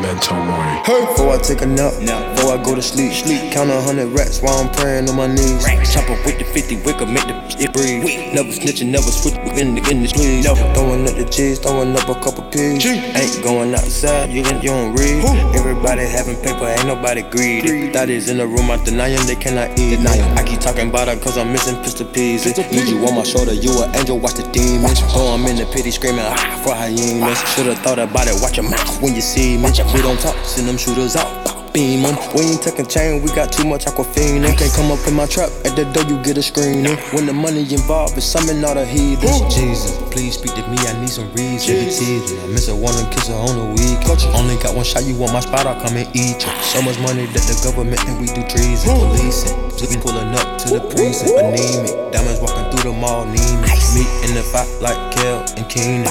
Memento Mori. Before I take a nap, before I go to sleep, count 100 racks while I'm praying on my knees. Chopper with the 50 wicker, make the shit breathe. Never snitching, never switch in the sleeves. Throwing up the G's, throwing up a couple P's. Ain't going outside, you don't read. Everybody having paper, ain't nobody greedy. That is in the room, I deny them, they cannot eat. I keep talking about it cause I'm missing pistol pieces. Need you on my shoulder, you an angel, watch the demons. Oh, I'm in the pity screaming, for hyenas. Should've thought about it, watch your mouth when you see me. We don't talk, send them shooters out. Beam 'em. We ain't taking chain, we got too much aquafina. Can't come up in my trap, at the door you get a screening. When the money involved, it's summon all the heathens. Jesus, please speak to me, I need some reason. I miss her, wanna kiss her on the week. Only got one shot, you want my spot, I'll come and eat you. So much money that the government and we do treason. Policing, flipping, pulling up to the precinct. Anemic, diamonds walking through the mall, need me. Meet in the fight like Kel and Keenan.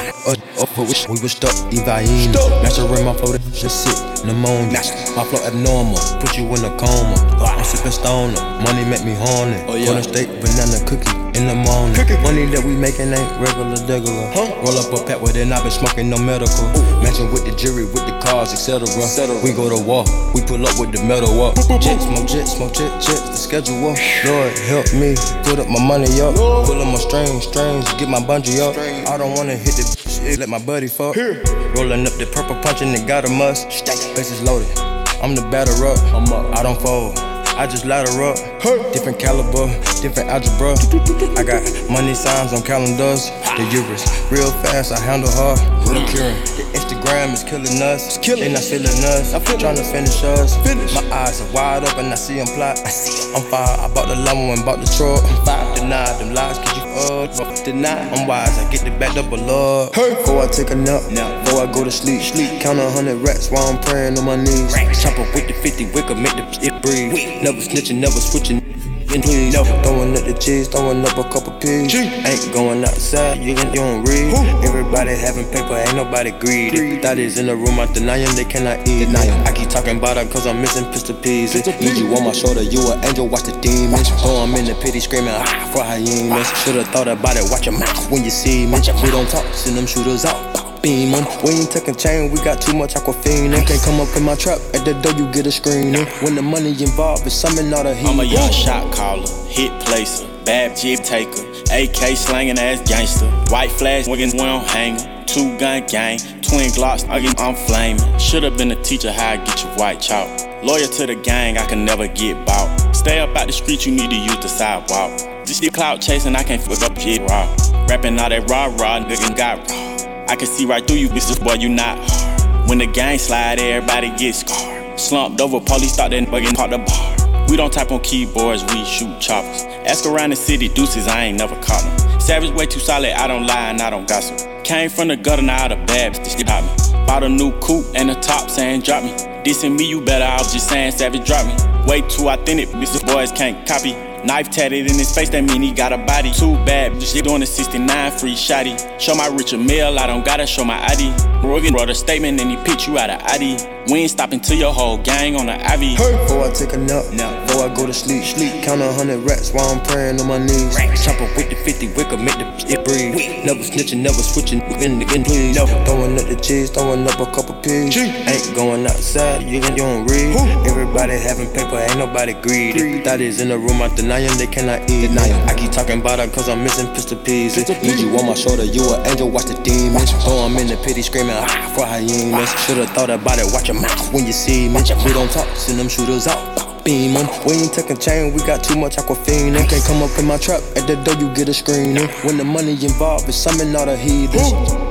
We was stuck, Evaine. Mastering my flow, that shit sick, pneumonia. My flow abnormal, put you in a coma. I'm sipping stoner, money make me horny. Golden State banana cookie in the morning. Money that we making ain't regular. Roll up a pack with it, I been smoking no medical. Matching with the jury, with the cars, etc. We go to war, we pull up with the metal up. Jet, smoke jet, the schedule up. Lord help me, put up my money up. Pull up my strings, get my bungee up. I don't wanna hit the shit, let my buddy fuck. Rolling up the purple punching, it got a must. Base is loaded. I'm the batter up, I don't fold, I just ladder up. Different caliber, different algebra. I got money signs on calendars. The Euros, real fast, I handle her. Real curing. The Instagram is killing us. They not feeling us, trying to finish us. My eyes are wide open, I see them plot. I'm fire, I bought the Lambo and bought the truck. Deny them lies, cause you deny. I'm wise, I get the back up a lot. Before I take a nap, before I go to sleep, count 100 racks while I'm praying on my knees. Chopper with the 50 wicker, make the shit breathe. Never snitching, never switching. Please. Throwing up the G's, throwing up a couple P's. Ain't going outside, you don't read. Everybody having paper, ain't nobody greedy. That is in the room, I deny them, they cannot eat. I keep talking about it cause I'm missing pistol pieces. Need you on my shoulder, you an angel, watch the demons. Oh, I'm in the pity screaming, for hyenas. Should've thought about it, watch your mouth when you see me. We don't talk, send them shooters out. Beam 'em. We ain't taking chain, we got too much aquafina. Can't come up in my trap, at the door you get a screening. When the money involved, it's summon all the heat. I'm a young shot caller, hit placer, bad jib taker, AK slanging ass gangster. White flash, we don't hang 'em. 2-gun gang, twin Glocks, I'm flaming. Should've been a teacher, how I get your white chalk. Loyal to the gang, I can never get bought. Stay up out the street, you need to use the sidewalk. This shit clout chasing, I can't fuck up shit raw. Rapping all that raw, nigga got raw. I can see right through you, bitches, boy, you not hard. When the gang slide, everybody gets scarred. Slumped over, police thought that buggin' caught the bar. We don't type on keyboards, we shoot choppers. Ask around the city, deuces, I ain't never caught them. Savage way too solid, I don't lie and I don't gossip. Came from the gutter, now out of bad, this shit hot me. Bought a new coupe and the top saying drop me. Dissing me, you better, I was just saying Savage drop me. Way too authentic, bitches, boys can't copy. Knife tatted in his face, that mean he got a body. Too bad, just doing the 69 free shotty. Show my Richard Mill, I don't gotta show my ID. Rogan wrote a statement and he picked you out of ID. We ain't stopping till your whole gang on the IV. Before I take a nap, before I go to sleep, count 100 racks while I'm praying on my knees. Chopper with the 50 wicker, make the shit breathe. Never snitching, never switching, please. Throwing up the G's, throwing up a couple P's. Ain't going outside, you don't read. Everybody having paper, ain't nobody greedy. That is in the room, I deny them, they cannot eat. I keep talking about it cause I'm missing pistol pieces. Need you on my shoulder, you an angel, watch the demons. Oh, I'm in the pity screaming, for hyenas. Should've thought about it, watch your mouth when you see me. We don't talk, send them shooters out. Beam 'em. We ain't taking chain, we got too much aquafina. Can't come up in my trap, at the door you get a screening. When the money involved, it's summon all the heathens.